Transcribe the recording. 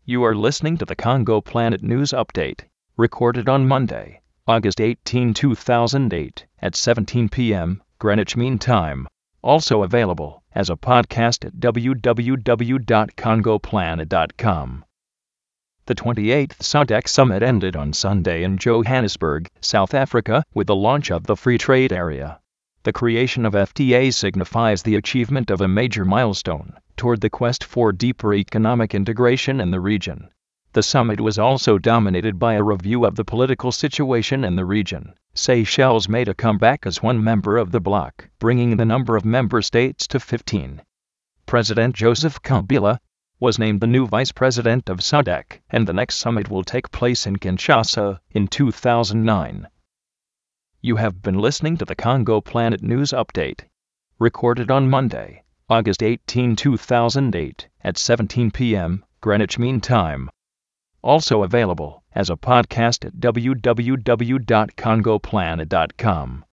You are listening to the Congo Planet News Update, recorded on Monday, August 18, 2008, at 17 p.m. Greenwich Mean Time. Also available as a podcast at www.congoplanet.com. The 28th SADC Summit ended on Sunday in Johannesburg, South Africa, with the launch of the Free Trade Area. The creation of FTA signifies the achievement of a major milestone toward the quest for deeper economic integration in the region. The summit was also dominated by a review of the political situation in the region. Seychelles made a comeback as one member of the bloc, bringing the number of member states to 15. President Joseph Kabila was named the new vice president of SADC, and the next summit will take place in Kinshasa in 2009. You have been listening to the Congo Planet News Update, recorded on Monday, August 18, 2008, at 17 p.m. Greenwich Mean Time. Also available as a podcast at www.congoplanet.com.